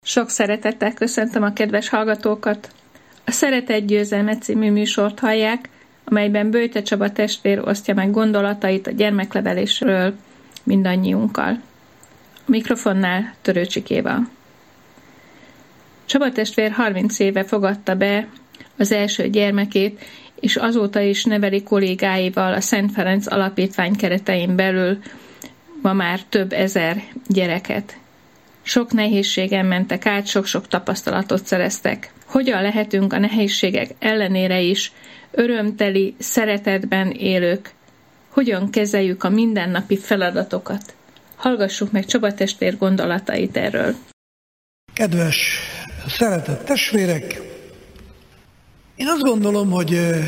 Sok szeretettel köszöntöm a kedves hallgatókat. A Szeretet győzelme című műsort hallják, amelyben Böjte Csaba testvér osztja meg gondolatait a gyermeknevelésről mindannyiunkkal. A mikrofonnál Törőcsik Éva. Csaba testvér 30 éve fogadta be az első gyermekét, és azóta is neveli kollégáival a Szent Ferenc Alapítvány keretein belül ma már több ezer gyereket. Sok nehézségen mentek át, sok-sok tapasztalatot szereztek. Hogyan lehetünk a nehézségek ellenére is örömteli, szeretetben élők? Hogyan kezeljük a mindennapi feladatokat? Hallgassuk meg Csaba testvér gondolatait erről. Kedves szeretett testvérek! Én azt gondolom, hogy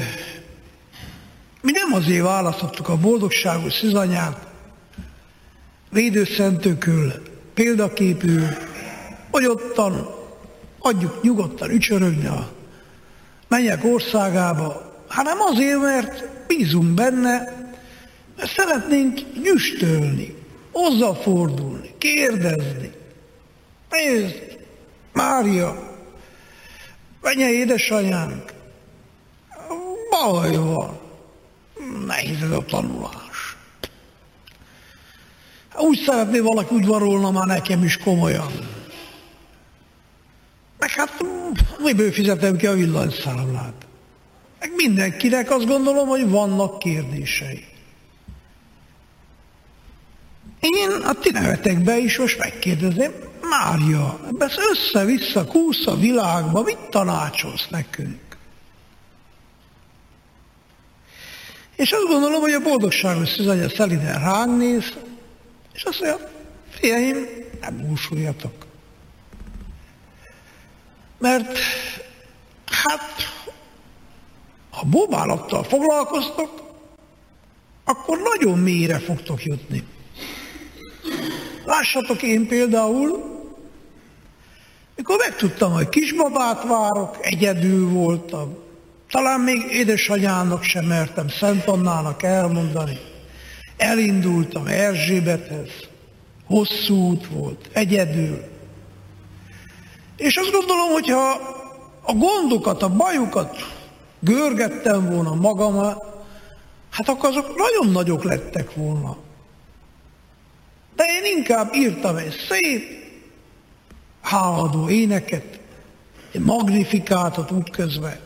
mi nem azért választottuk a boldogságos szűzanyát, védőszentőkül, példaképül, hogy ottan adjuk nyugodtan ücsörögni a mennyek országába, hanem azért, mert bízunk benne, mert szeretnénk nyüstölni, hozzáfordulni, kérdezni. Nézd, Mária, menye édesanyánk, baj van, nehéz ez a tanulás. Úgy szeretné valaki udvarolna már nekem is komolyan. Meg hát miből fizetem ki a villanyszámlát. Meg mindenkinek azt gondolom, hogy vannak kérdései. Én a ti nevetekbe is most megkérdezem, Mária, ezt össze-vissza kúsz a világba, mit tanácsolsz nekünk? És azt gondolom, hogy a boldogságos szűzanya szeliden ránk néz, és azt mondja, fiaim, nem búsuljatok. Mert hát, ha bóbálattal foglalkoztok, akkor nagyon mélyre fogtok jutni. Lássatok, én például, mikor megtudtam, hogy kisbabát várok, egyedül voltam. Talán még édesanyának sem mertem, Szent Annának elmondani. Elindultam Erzsébethez, hosszú út volt, egyedül. És azt gondolom, hogyha a gondokat, a bajukat görgettem volna magammal, hát akkor azok nagyon nagyok lettek volna. De én inkább írtam egy szép, háladó éneket, egy magnifikátot útközben.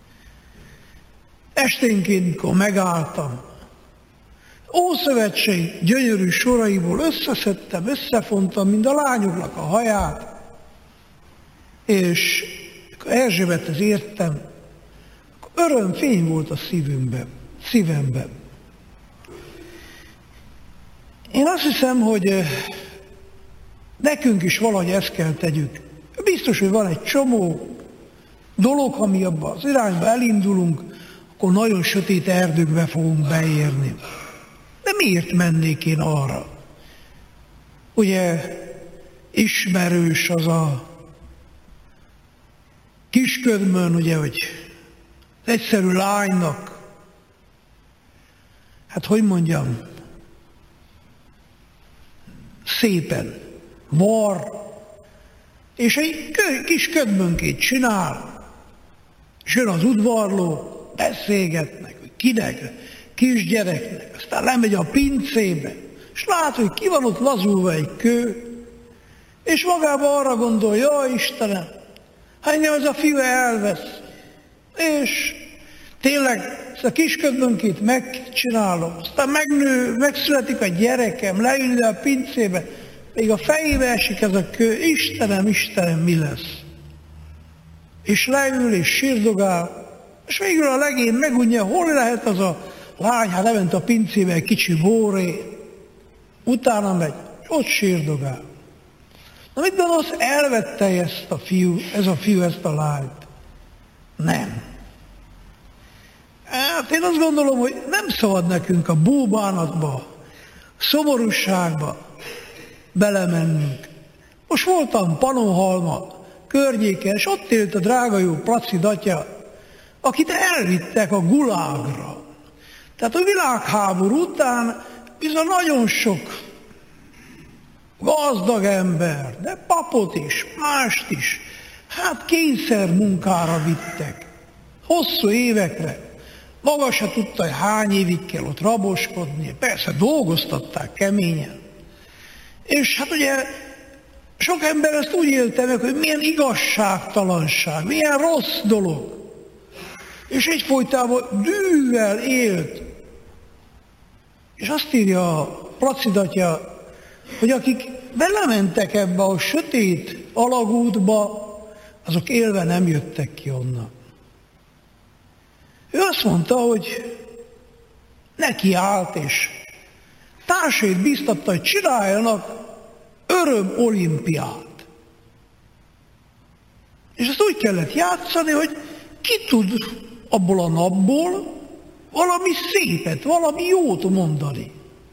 Esténként, mikor megálltam, Ószövetség gyönyörű soraiból összeszedtem, összefontam, mind a lányoknak a haját, és amikor Erzsébethez értem, akkor örömfény volt a szívemben. Én azt hiszem, hogy nekünk is valahogy ezt kell tegyük. Biztos, hogy van egy csomó dolog, ami abban az irányba elindulunk, akkor nagyon sötét erdőkbe fogunk beérni. De miért mennék én arra? Ugye ismerős az a Kisködmön, ugye, hogy az egyszerű lánynak, hát hogy mondjam, szépen var, és egy kis ködmönkét csinál, és jön az udvarló, beszélgetnek, hogy kinek, kisgyereknek, aztán lemegy a pincébe, és lát, hogy ki van ott lazulva egy kő, és magába arra gondol, jaj Istenem, ha engem ez a fiú elvesz, és tényleg ezt a kisködmönkét megcsinálom, aztán megnő, megszületik a gyerekem, leül ide a pincébe, még a fejébe esik ez a kő, Istenem, Istenem, mi lesz? És leül, és sírdogál, és végül a legén megunja, hol lehet az a lány, hát lement a pincébe egy kicsi bóré, utána megy, és ott sírdogál. Na mit gondolsz, elvette ez a fiú ezt a lányt? Nem. Hát én azt gondolom, hogy nem szabad nekünk a búbánatba, szomorúságba belemennünk. Most voltam Pannonhalma környéken, és ott élt a drága jó Placid atya, akit elvittek a gulágra. Tehát a világháború után bizony nagyon sok gazdag ember, de papot is, mást is, hát kényszer munkára vittek, hosszú évekre. Maga se tudta, hogy hány évig kell ott raboskodni, persze dolgoztatták keményen. És hát ugye sok ember ezt úgy élte meg, hogy milyen igazságtalanság, milyen rossz dolog. És egyfolytában dűvel élt. És azt írja a Placidatja, hogy akik belementek ebbe a sötét alagútba, azok élve nem jöttek ki onnan. Ő azt mondta, hogy neki állt, és társait bíztatta, hogy csináljanak öröm olimpiát. És ezt úgy kellett játszani, hogy ki tud abból a napból valami szépet, valami jót mondani.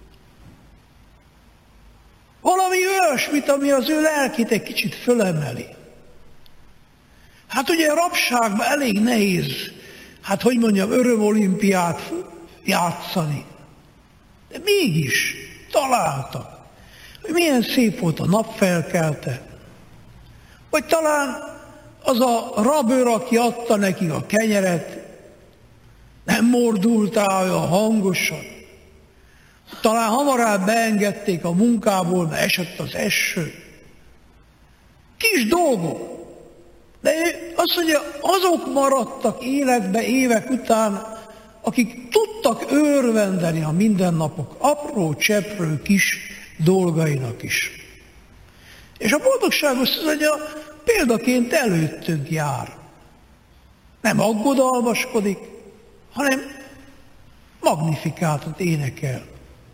Valami olyasmit, ami az ő lelkét egy kicsit fölemeli. Hát ugye a rabságban elég nehéz, hát hogy mondjam, örömolimpiát játszani. De mégis találtak, hogy milyen szép volt a napfelkelte. Vagy talán az a rabőr, aki adta nekik a kenyeret, nem mordultál olyan hangosan. Talán hamarabb beengedték a munkából, mert esett az eső. Kis dolgok. De azt mondja, azok maradtak életbe évek után, akik tudtak örvendeni a mindennapok apró, cseprő kis dolgainak is. És a boldogságos mondja, példaként előttünk jár. Nem aggodalmaskodik, hanem magnifikátot énekel.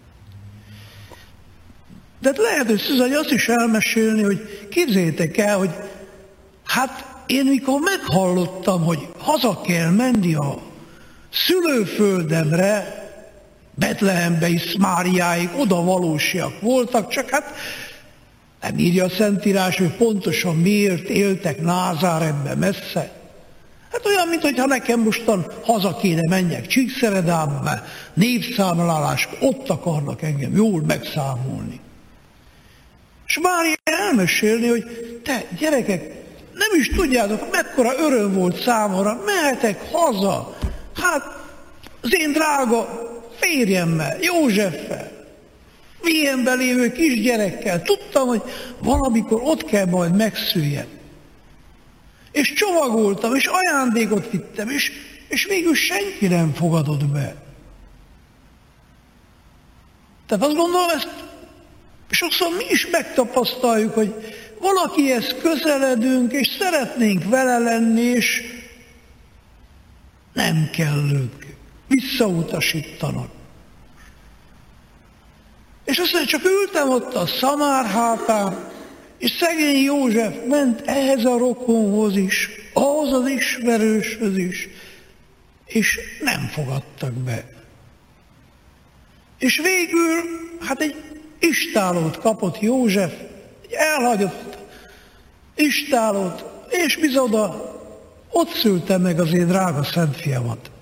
De lehet, hogy Szűzany azt is elmesélni, hogy képzeljétek el, hogy hát én mikor meghallottam, hogy haza kell menni a szülőföldemre, Betlehembe is Máriáig, oda valósiak voltak, csak hát nem írja a Szentírás, hogy pontosan miért éltek Názáretbe messze. Hát olyan, mintha nekem mostan haza kéne menjek Csíkszeredába, mert népszámlálás, ott akarnak engem jól megszámolni. És Mária elmesélni, hogy te gyerekek, nem is tudjátok, mekkora öröm volt számomra, mehetek haza, hát az én drága férjemmel, Józseffel, Vihenben lévő kisgyerekkel, tudtam, hogy valamikor ott kell majd megszüljem. És csomagoltam, és ajándékot vittem, és végül senki nem fogadott be. Tehát azt gondolom, ezt sokszor mi is megtapasztaljuk, hogy valakihez közeledünk, és szeretnénk vele lenni, és nem kellünk, visszautasítanak. És azt mondja, csak ültem ott a szamár hátán, és szegény József ment ehhez a rokonhoz is, ahhoz az ismerőshöz is, és nem fogadtak be. És végül, hát egy istállót kapott József, egy elhagyott istállót, és bizoda, ott szülte meg az én drága szentfiamat.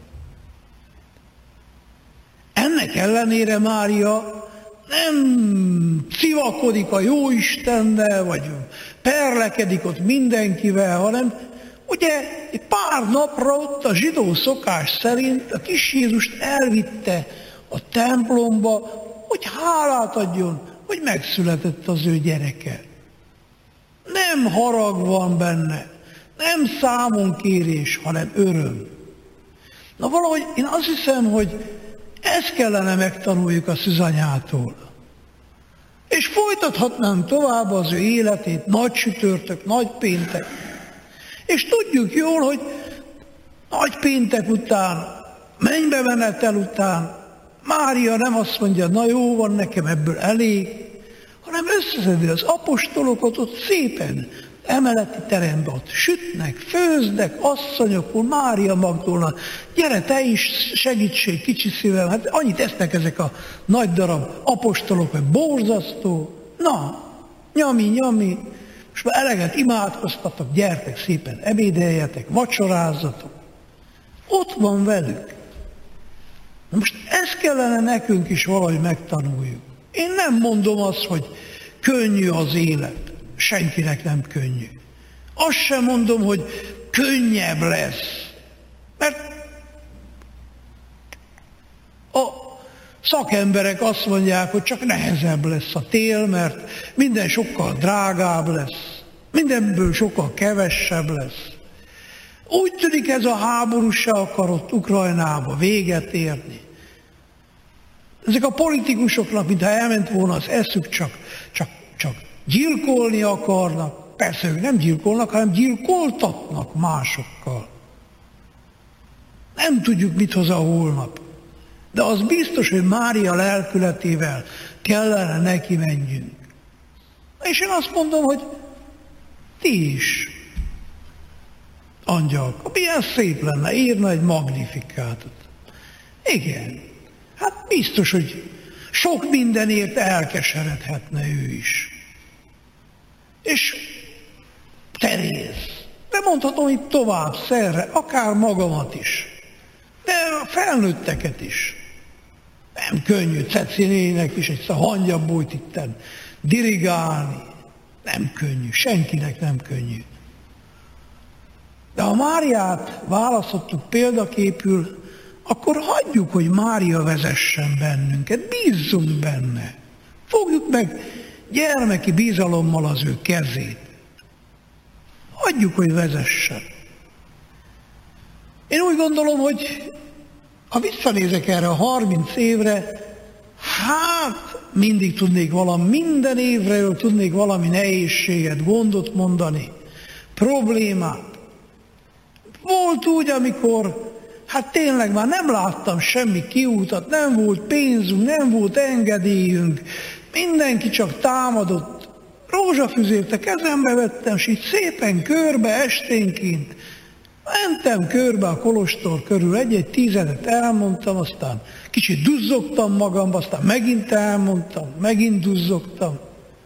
Ennek ellenére Mária nem civakodik a Jóistennel, vagy perlekedik ott mindenkivel, hanem ugye egy pár napra ott a zsidó szokás szerint a kis Jézust elvitte a templomba, hogy hálát adjon, hogy megszületett az ő gyereke. Nem harag van benne, nem számonkérés, hanem öröm. Na valahogy én azt hiszem, hogy ezt kellene megtanuljuk a Szűzanyától. És folytathatnánk tovább az ő életét, nagy csütörtök, nagy péntek. És tudjuk jól, hogy nagy péntek után, mennybe menetel után, Mária nem azt mondja, na jó van, nekem ebből elég, hanem összeszedi az apostolokat ott szépen, emeleti teremben ott sütnek, főznek, asszonyok, Mária Magdolna, gyere te is, segítség kicsi szívem, hát annyit esznek ezek a nagy darab apostolok, hogy borzasztó, na, nyami, és már eleget imádkoztatok, gyertek szépen, ebédeljetek, vacsorázzatok. Ott van velük. Na most ezt kellene nekünk is valahogy megtanuljuk. Én nem mondom azt, hogy könnyű az élet. Senkinek nem könnyű. Azt sem mondom, hogy könnyebb lesz. Mert a szakemberek azt mondják, hogy csak nehezebb lesz a tél, mert minden sokkal drágább lesz. Mindenből sokkal kevesebb lesz. Úgy tűnik, ez a háború se akarott Ukrajnába véget érni. Ezek a politikusoknak, mintha elment volna az eszük, csak gyilkolni akarnak. Persze ők nem gyilkolnak, hanem gyilkoltatnak másokkal. Nem tudjuk, mit hoz a holnap. De az biztos, hogy Mária lelkületével kellene neki menjünk. És én azt mondom, hogy ti is, angyalka, milyen szép lenne, írna egy magnifikátot. Igen, hát biztos, hogy sok mindenért elkeseredhetne ő is. És Teréz, de mondhatom itt tovább szerre, akár magamat is, de a felnőtteket is. Nem könnyű Ceci néninek is egy hangyabújt itten dirigálni. Nem könnyű, senkinek nem könnyű. De ha Máriát választottuk példaképül, akkor hagyjuk, hogy Mária vezessen bennünket, bízzunk benne. Fogjuk meg gyermeki bizalommal az ő kezét. Hagyjuk, hogy vezessen. Én úgy gondolom, hogy ha visszanézek erre a 30 évre, hát mindig tudnék minden évről tudnék valami nehézséget, gondot mondani, problémát. Volt úgy, amikor hát tényleg már nem láttam semmi kiútat, nem volt pénzünk, nem volt engedélyünk, mindenki csak támadott. Rózsafüzért a kezembe vettem, és így szépen körbe esténként mentem körbe a kolostor körül, egy-egy 10 elmondtam, aztán kicsit duzzogtam magamba, aztán megint elmondtam, megint duzzogtam.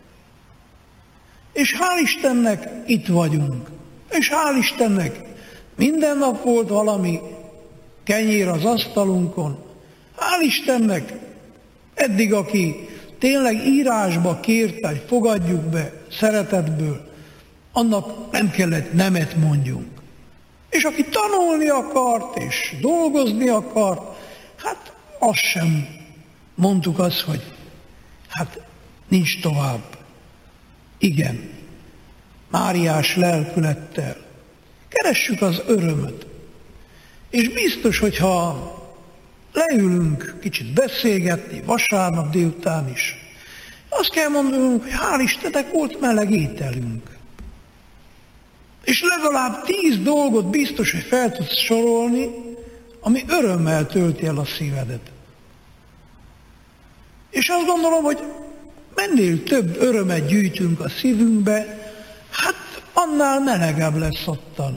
És hál' Istennek itt vagyunk. És hál' Istennek minden nap volt valami kenyér az asztalunkon. Hál' Istennek eddig, aki tényleg írásba kérte, hogy fogadjuk be szeretetből, annak nem kellett nemet mondjunk. És aki tanulni akart, és dolgozni akart, hát azt sem mondtuk azt, hogy hát nincs tovább. Igen, Máriás lelkülettel keressük az örömöt. És biztos, hogyha leülünk kicsit beszélgetni, vasárnap délután is, azt kell mondanunk, hogy hál' Istennek volt meleg ételünk. És legalább 10 dolgot biztos, hogy fel tudsz sorolni, ami örömmel tölti el a szívedet. És azt gondolom, hogy mennél több örömet gyűjtünk a szívünkbe, hát annál melegebb lesz ottan.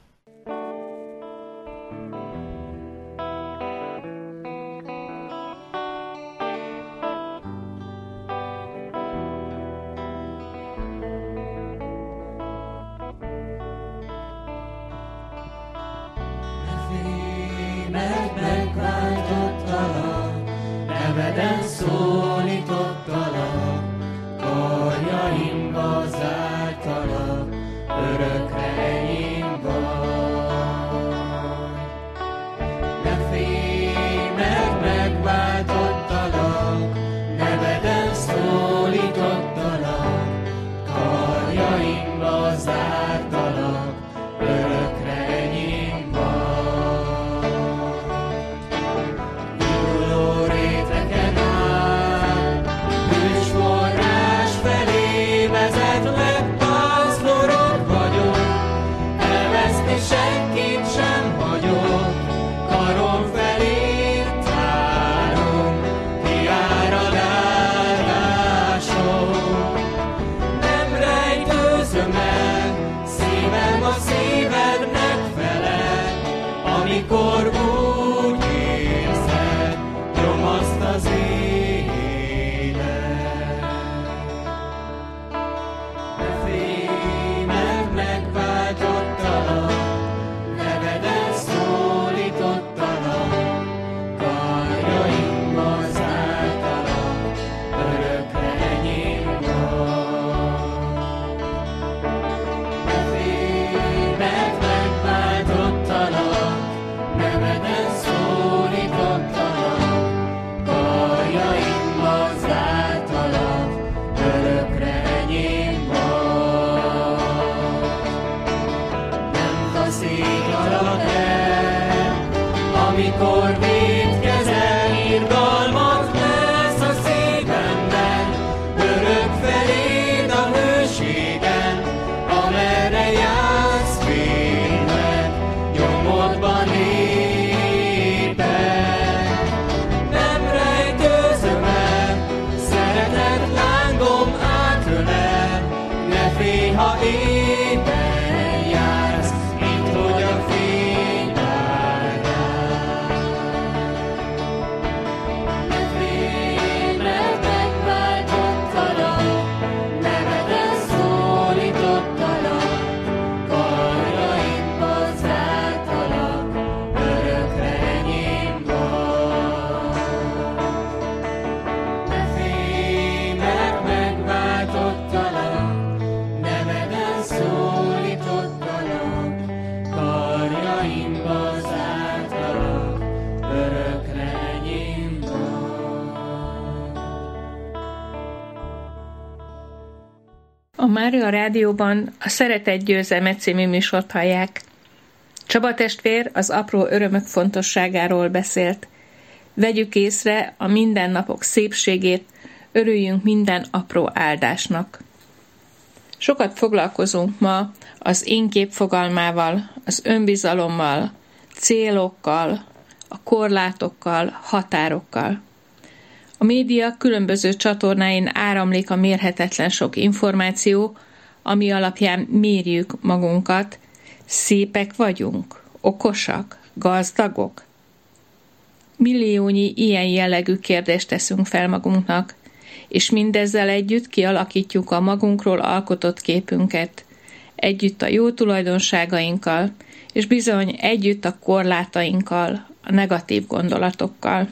Mert megváltottalak, neveden szólítottalak, karjaimba zártalak, örökre enyém vagy. Ne félj, mert megváltottalak, neveden szólítottalak, karjaimba zártalak, örökre enyém vagy. Forrás felé vezetlek, pásztorod vagyok. Mária Rádióban a Szeretet győzelme című műsort hallják. Csaba testvér az apró örömök fontosságáról beszélt. Vegyük észre a mindennapok szépségét, örüljünk minden apró áldásnak. Sokat foglalkozunk ma az énkép fogalmával, az önbizalommal, célokkal, a korlátokkal, határokkal. A média különböző csatornáin áramlik a mérhetetlen sok információ, ami alapján mérjük magunkat. Szépek vagyunk, okosak, gazdagok. Milliónyi ilyen jellegű kérdést teszünk fel magunknak, és mindezzel együtt kialakítjuk a magunkról alkotott képünket, együtt a jó tulajdonságainkkal, és bizony együtt a korlátainkkal, a negatív gondolatokkal.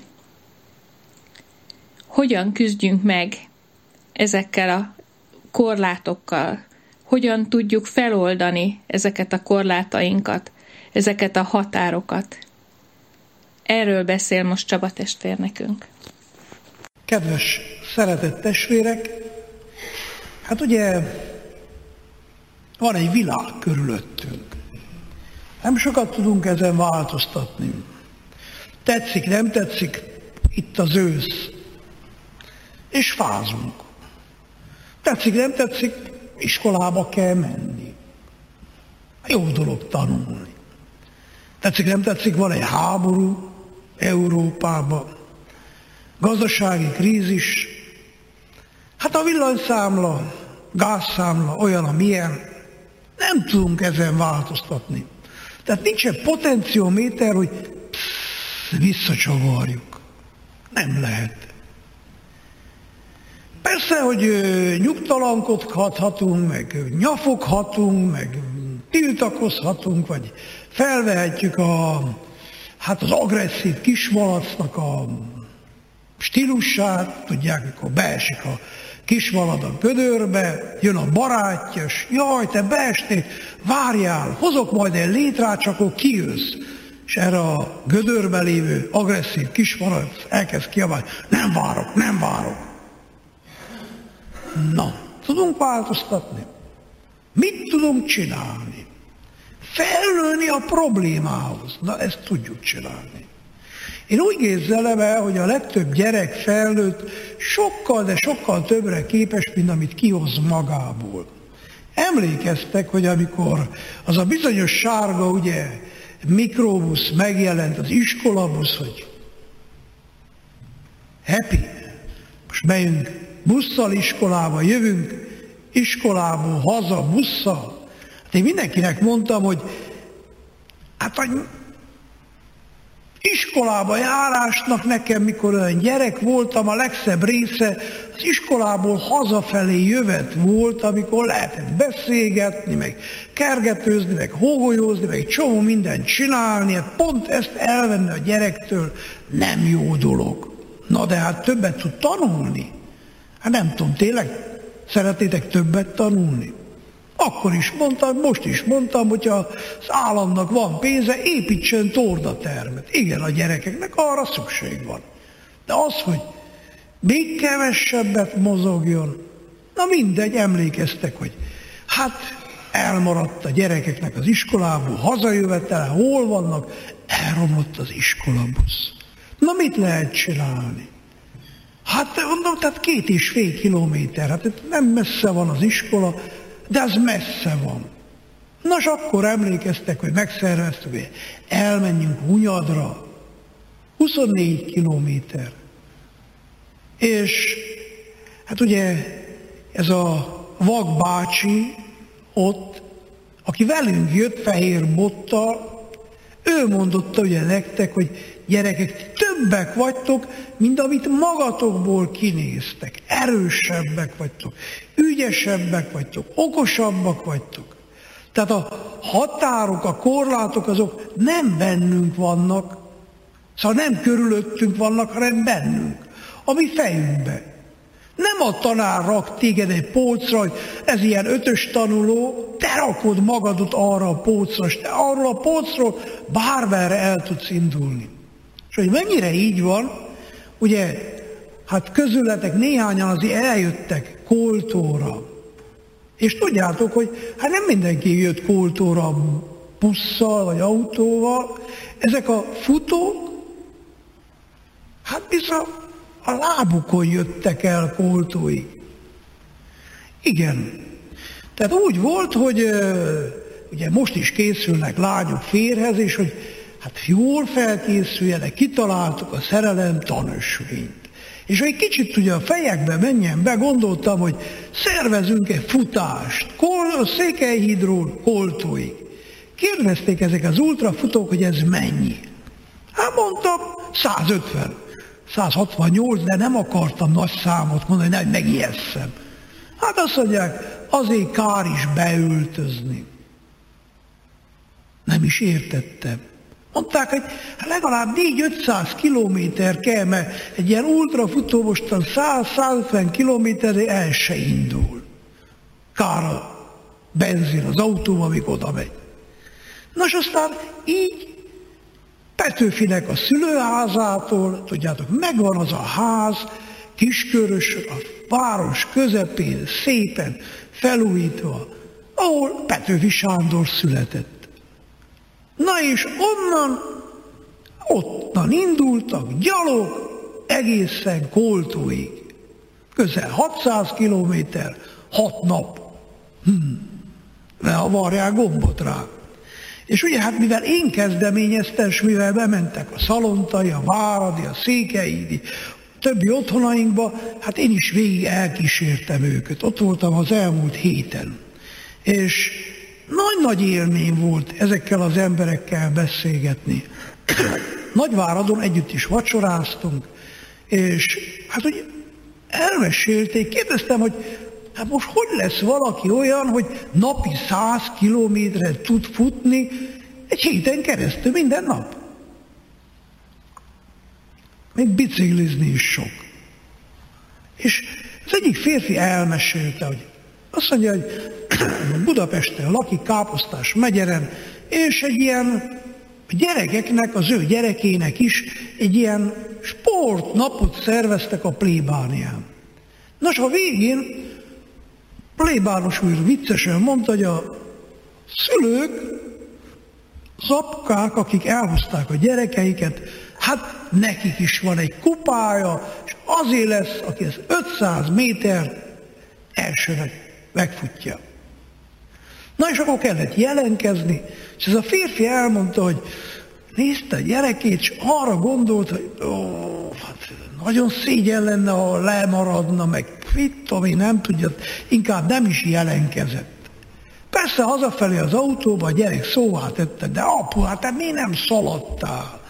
Hogyan küzdjünk meg ezekkel a korlátokkal? Hogyan tudjuk feloldani ezeket a korlátainkat, ezeket a határokat? Erről beszél most Csaba testvér nekünk. Kedves, szeretett testvérek, hát ugye van egy világ körülöttünk. Nem sokat tudunk ezen változtatni. Tetszik, nem tetszik, itt az ősz. És fázunk. Tetszik, nem tetszik, iskolába kell menni. Jó dolog tanulni. Tetszik, nem tetszik, van egy háború Európában, gazdasági krízis. Hát a villanyszámla, gázszámla olyan, amilyen, nem tudunk ezen változtatni. Tehát nincsen potenciométer, hogy visszacsavarjuk. Nem lehet. Persze, hogy nyugtalankodhatunk, meg nyafoghatunk, meg tiltakozhatunk, vagy felvehetjük az agresszív kismalacnak a stílusát, tudják, mikor beesik a kismalad a gödörbe, jön a barátja, és jaj, te beestél, várjál, hozok majd egy létrát, csak akkor kijössz. És erre a gödörbe lévő agresszív kismalac elkezd kiabálni, nem várok, nem várok. Na, tudunk változtatni? Mit tudunk csinálni? Felnőni a problémához. Na, ezt tudjuk csinálni. Én úgy képzelem el, hogy a legtöbb gyerek felnőtt sokkal, de sokkal többre képes, mint amit kihoz magából. Emlékeztek, hogy amikor az a bizonyos sárga, ugye, mikrobusz megjelent, az iskolabusz, hogy happy, most megyünk busszal iskolába, jövünk iskolából haza busszal. Hát én mindenkinek mondtam, hogy hát a iskolába járásnak nekem, mikor olyan gyerek voltam, a legszebb része az iskolából hazafelé jövet volt, amikor lehetett beszélgetni, meg kergetőzni, meg hógolyózni, meg egy csomó mindent csinálni, hát pont ezt elvenni a gyerektől nem jó dolog. Na de hát többet tud tanulni. Hát nem tudom, tényleg szeretnétek többet tanulni? Akkor is mondtam, most is mondtam, hogyha az államnak van pénze, építsen tornatermet. Igen, a gyerekeknek arra szükség van. De az, hogy még kevesebbet mozogjon, na mindegy, emlékeztek, hogy hát elmaradt a gyerekeknek az iskolából, hazajövetele, hol vannak, elromlott az iskolabusz. Na mit lehet csinálni? Hát mondom, tehát 2,5 kilométer, hát nem messze van az iskola, de az messze van. Nos, akkor emlékeztek, hogy megszerveztük, hogy elmenjünk Hunyadra, 24 kilométer. És hát ugye ez a Vag bácsi ott, aki velünk jött fehér bottal, ő mondotta ugye nektek, hogy gyerekek, többek vagytok, mint amit magatokból kinéztek. Erősebbek vagytok, ügyesebbek vagytok, okosabbak vagytok. Tehát a határok, a korlátok azok nem bennünk vannak, szóval nem körülöttünk vannak, hanem bennünk, a mi fejünkbe. Nem a tanár rak téged egy polcra, hogy ez ilyen 5-ös tanuló, te rakod magadot arra a polcra, és te arról a polcról bármerre el tudsz indulni. És hogy mennyire így van, ugye, hát közületek néhányan azért eljöttek Koltóra, És tudjátok, hogy hát nem mindenki jött Koltóra busszal vagy autóval, ezek a futók, hát bizony a lábukon jöttek el Koltóig. Igen. Tehát úgy volt, hogy ugye most is készülnek lányok férhez, és hogy hát jól felkészüljenek, kitaláltuk a szerelem tanösvényt. És hogy kicsit ugye a fejekbe menjen be, gondoltam, hogy szervezünk egy futást Székelyhídról Koltóig. Kérdezték ezek az ultrafutók, hogy ez mennyi. Hát mondtam, 150, 168, de nem akartam nagy számot mondani, hogy megijesszem. Hát azt mondják, azért kár is beöltözni. Nem is értettem. Mondták, hogy legalább 400-500 kilométer kell, mert egy ilyen ultrafutó mostan 100-150 kilométerre el se indul. Kár a benzin az autóval, amíg oda megy. Nos, aztán így Petőfinek a szülőházától, tudjátok, megvan az a ház, Kiskörös, a város közepén, szépen felújítva, ahol Petőfi Sándor született. Na és onnan indultak gyalog egészen Koltóig. Közel 600 kilométer, 6 nap. Ne varják gombot rá. És ugye hát mivel én kezdeményeztem, és mivel bementek a Szalontai, a Váradi, a Székelyhídi, többi otthonainkba, hát én is végig elkísértem őket. Ott voltam az elmúlt héten. És nagy-nagy élmény volt ezekkel az emberekkel beszélgetni. Nagyváradon együtt is vacsoráztunk, és hát úgy elmesélték, kérdeztem, hogy hát most hogy lesz valaki olyan, hogy napi 100 kilométert tud futni egy héten keresztül minden nap? Még biciklizni is sok. És az egyik férfi elmesélte, hogy azt mondja, hogy Budapesten lakik, Káposztás megyeren, és egy ilyen gyerekeknek, az ő gyerekének is egy ilyen sportnapot szerveztek a plébánián. Nos, a végén plébános úr viccesen mondta, hogy a szülők, az apukák, akik elhozták a gyerekeiket, hát nekik is van egy kupája, és azért lesz, aki az 500 méter elsőnek megfutja. Na és akkor kellett jelentkezni, és ez a férfi elmondta, hogy nézte a gyerekét, és arra gondolt, hogy hát nagyon szégyen lenne, ha lemaradna, meg mit tudom én, nem tudja, inkább nem is jelentkezett. Persze hazafelé az autóba a gyerek szóvá tette, de apu, hát te miért nem szaladtál?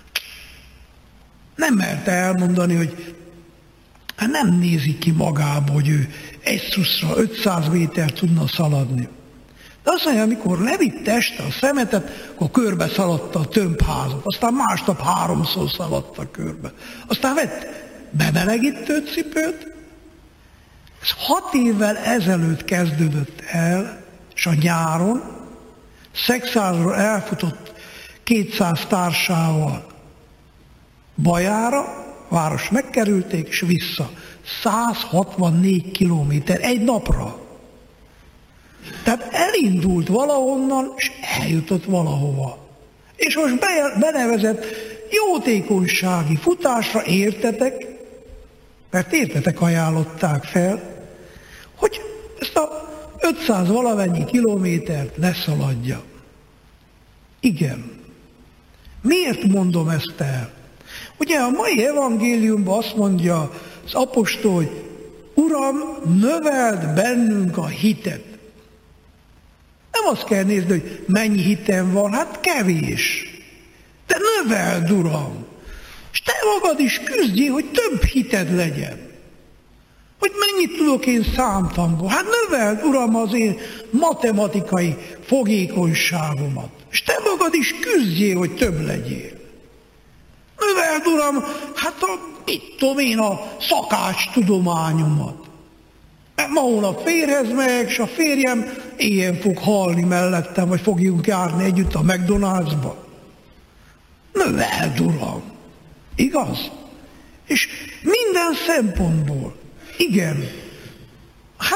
Nem merte elmondani, hogy hát nem nézi ki magába, hogy ő egy szuszra 500 méter tudna szaladni. De azt mondja, amikor levitte este a szemetet, akkor körbe szaladta a tömbházat. Aztán másnap 3-szor szaladta körbe. Aztán vett bemelegítő cipőt. Ez 6 évvel ezelőtt kezdődött el, és a nyáron Szekszáról elfutott 200 társával Bajára, város megkerülték, és vissza. 164 kilométer egy napra. Tehát elindult valahonnan, és eljutott valahova. És most benevezett jótékonysági futásra, értetek, mert értetek ajánlották fel, hogy ezt a 500 valamennyi kilométert leszaladja. Igen. Miért mondom ezt el? Ugye a mai evangéliumban azt mondja az apostol, hogy Uram, növeld bennünk a hitet. Nem azt kell nézni, hogy mennyi hitem van, hát kevés. De növeld, Uram. És te magad is küzdjél, hogy több hited legyen. Hogy mennyit tudok én számtamból. Hát növeld, Uram, az én matematikai fogékonyságomat. És te magad is küzdjél, hogy több legyél. Növeld, Uram, hát mit tudom én, a szakács tudományomat. Mert ma hónap férhez megyek, és a férjem éjjel fog halni mellettem, vagy fogjunk járni együtt a McDonald'sba. Növeld, Uram. Igaz? És minden szempontból. Igen. Hát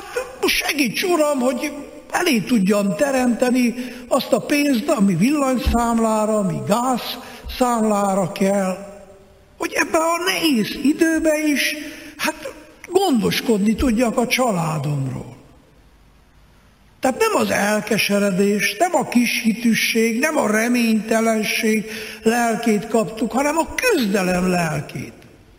most segíts Uram, hogy elé tudjam teremteni azt a pénzt, ami villanyszámlára, ami gázszámlára kell, hogy ebben a nehéz időben is, gondoskodni tudjak a családomról. Tehát nem az elkeseredés, nem a kishitűség, nem a reménytelenség lelkét kaptuk, hanem a küzdelem lelkét.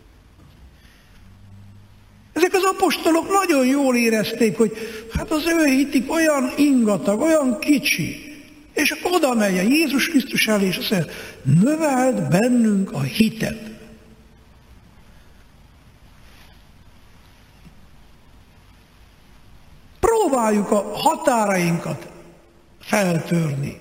Ezek az apostolok nagyon jól érezték, hogy az ő hitik olyan ingatag, olyan kicsi. És akkor oda megy a Jézus Krisztus elé, és azt mondja, növeld bennünk a hitet. Próbáljuk a határainkat feltörni.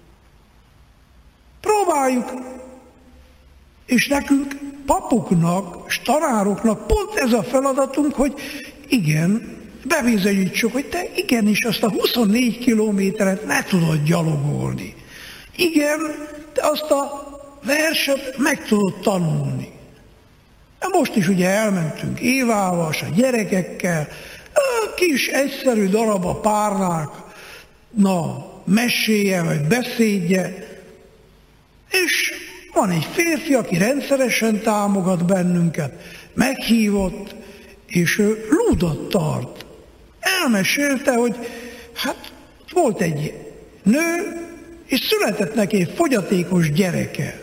Próbáljuk, és nekünk, papoknak, és tanároknak pont ez a feladatunk, hogy igen, bebizonyítsuk, hogy te igenis azt a 24 kilométeret ne tudod gyalogolni. Igen, te azt a verset meg tudod tanulni. Most is ugye elmentünk Évával, a gyerekekkel, a kis egyszerű darab a párnák, meséje, vagy beszédje, és van egy férfi, aki rendszeresen támogat bennünket, meghívott, és ő lúdat tart. Elmesélte, hogy volt egy nő, és született neki egy fogyatékos gyereke.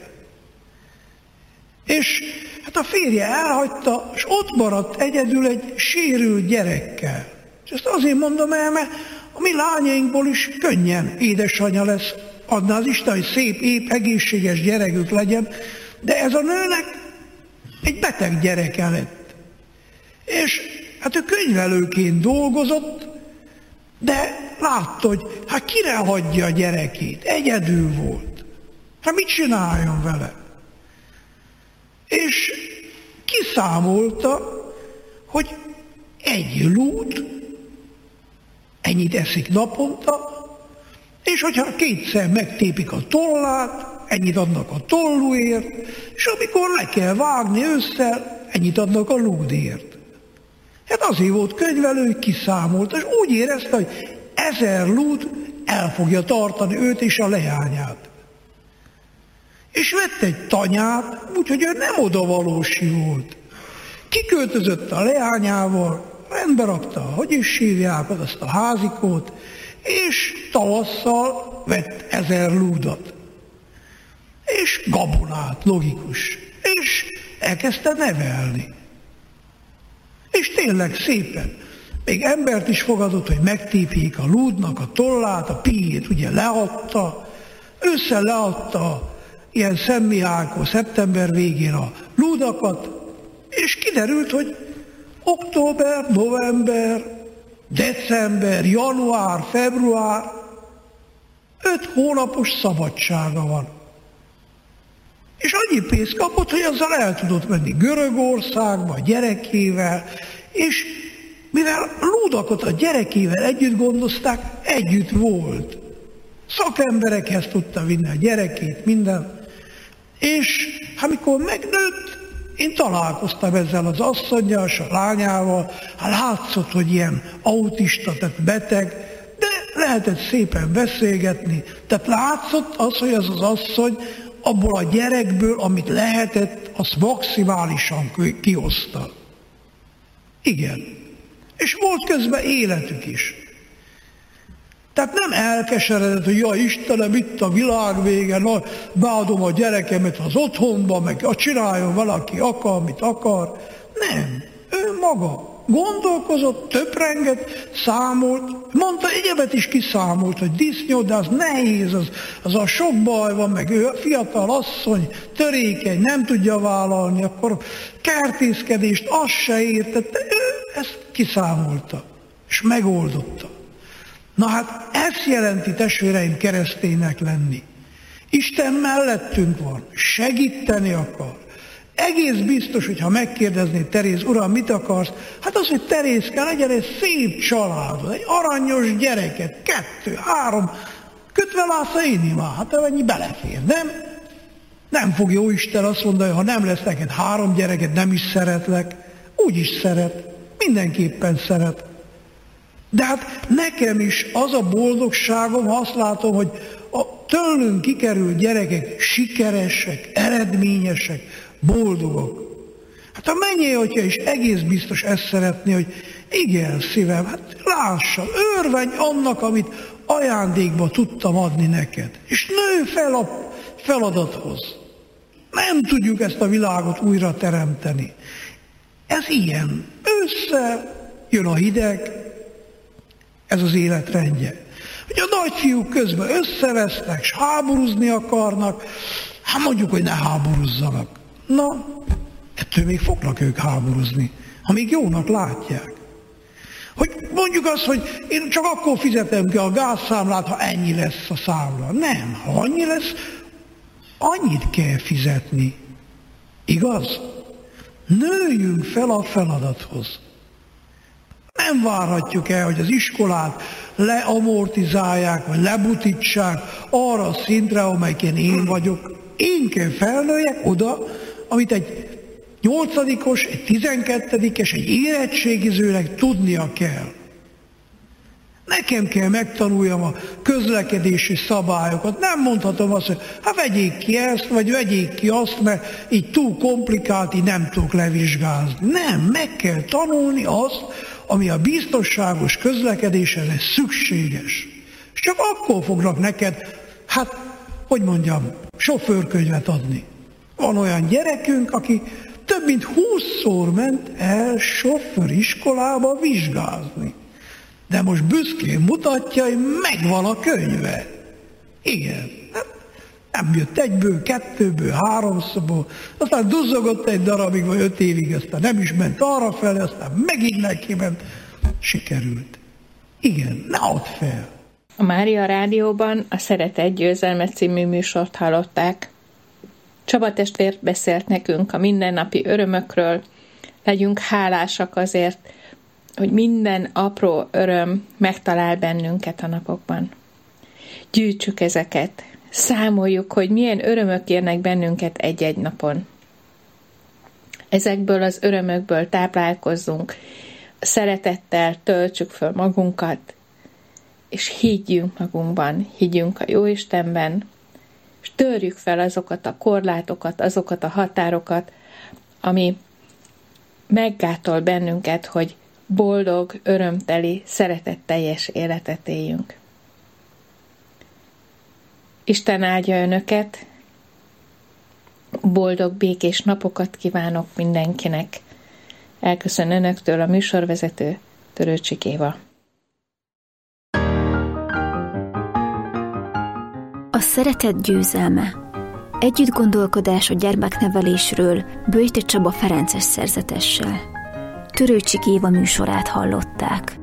És a férje elhagyta, és ott maradt egyedül egy sérült gyerekkel. És ezt azért mondom el, mert a mi lányainkból is könnyen édesanyja lesz, adná az Isten, hogy szép, épp, egészséges gyerekük legyen, de ez a nőnek egy beteg gyereke lett. És ő könyvelőként dolgozott, de látta, hogy kire hagyja a gyerekét, egyedül volt. Mit csináljon vele? És kiszámolta, hogy egy lúd, ennyit eszik naponta, és hogyha kétszer megtépik a tollát, ennyit adnak a tollúért, és amikor le kell vágni ősszel, ennyit adnak a lúdért. Azért volt könyvelő, hogy kiszámolt, és úgy érezte, hogy 1000 lúd el fogja tartani őt és a leányát. És vett egy tanyát, úgyhogy ő nem odavalósi volt. Kiköltözött a leányával, rendbe rakta, hogy is hívják, azt a házikót, és tavasszal vett 1000 lúdat. És gabonát, logikus. És elkezdte nevelni. És tényleg szépen. Még embert is fogadott, hogy megtépjék a lúdnak a tollát, a píjét ugye leadta, ősszel leadta ilyen Szentmihálykor, szeptember végén a lúdakat, és kiderült, hogy október, november, december, január, február, 5 hónapos szabadsága van. És annyi pénzt kapott, hogy azzal el tudott menni Görögországba, a gyerekével, és mivel lúdakat a gyerekével együtt gondozták, együtt volt. Szakemberekhez tudta vinni a gyerekét, minden. És amikor megnőtt, én találkoztam ezzel az asszonnyal, és a lányával, látszott, hogy ilyen autista, tehát beteg, de lehetett szépen beszélgetni. Tehát látszott az, hogy az az asszony abból a gyerekből, amit lehetett, azt maximálisan kihozta. Igen. És volt közben életük is. Tehát nem elkeseredett, hogy ja Istenem, itt a világ vége, beadom a gyerekemet az otthonba, meg csináljon valaki akar, amit akar. Nem. Ő maga gondolkozott, töprengett, számolt, mondta, egyebet is kiszámolt, hogy disznó, de az nehéz, az a sok baj van, meg ő fiatal asszony, törékeny, nem tudja vállalni, akkor kertészkedést, azt se értette, ő ezt kiszámolta, és megoldotta. Na hát ezt jelenti, testvéreim, kereszténynek lenni. Isten mellettünk van, segíteni akar. Egész biztos, hogy ha megkérdeznéd Teréz, Uram, mit akarsz? Hát az, hogy Terézke legyen egy szép családod, egy aranyos gyereket, 2, 3, kötve látsz a énimá, hát ennyi belefér, nem? Nem fog jó Isten azt mondani, ha nem lesz neked 3 gyereket, nem is szeretlek. Úgy is szeret, mindenképpen szeret. De hát nekem is az a boldogságom, ha azt látom, hogy a tőlünk kikerült gyerekek sikeresek, eredményesek, boldogok. Hát a mennyei is egész biztos ezt szeretné, hogy igen, szívem, hát lássam, örvenj annak, amit ajándékba tudtam adni neked. És nőj fel a feladathoz. Nem tudjuk ezt a világot újra teremteni. Ez ilyen. Jön a hideg, ez az életrendje. Hogy a nagyfiúk közben összevesznek, és háborúzni akarnak, hát mondjuk, hogy ne háborúzzanak. Na, ettől még fognak ők háborúzni, ha még jónak látják. Hogy mondjuk azt, hogy én csak akkor fizetem ki a gázszámlát, ha ennyi lesz a számla. Nem, ha annyi lesz, annyit kell fizetni. Igaz? Nőjünk fel a feladathoz. Nem várhatjuk el, hogy az iskolát leamortizálják, vagy lebutítsák arra a szintre, amelyen én vagyok. Én kell felnőjek oda, amit egy 8-os, egy 12-es, egy érettségizőnek tudnia kell. Nekem kell megtanuljam a közlekedési szabályokat. Nem mondhatom azt, hogy hát vegyék ki ezt, vagy vegyék ki azt, mert így túl komplikált, így nem tudok levizsgázni. Nem, meg kell tanulni azt, ami a biztonságos közlekedéshez szükséges. És csak akkor fognak neked, sofőrkönyvet adni. Van olyan gyerekünk, aki több mint 20-szor ment el sofőriskolába vizsgázni. De most büszkén mutatja, hogy megvan a könyve. Igen. Nem jött 1-ből, 2-ből, 3-szorból, aztán duzzogott egy darabig, vagy 5 évig, aztán nem is ment arrafelé, aztán megint neki ment. Sikerült. Igen, ne add fel. A Mária Rádióban a Szeretet győzelme című műsort hallották. Csaba testvér beszélt nekünk a mindennapi örömökről. Legyünk hálásak azért, hogy minden apró öröm megtalál bennünket a napokban. Gyűjtsük ezeket, számoljuk, hogy milyen örömök érnek bennünket egy-egy napon. Ezekből az örömökből táplálkozzunk, szeretettel töltsük föl magunkat, és higgyünk magunkban, higgyünk a Jóistenben, és törjük fel azokat a korlátokat, azokat a határokat, ami meggátol bennünket, hogy boldog, örömteli, szeretetteljes életet éljünk. Isten áldja önöket, boldog, békés napokat kívánok mindenkinek. Elköszön önöktől a műsorvezető, Törőcsik Éva. A Szeretet győzelme. Együttgondolkodás a gyermeknevelésről Böjte Csaba ferences szerzetessel. Törőcsik Éva műsorát hallották.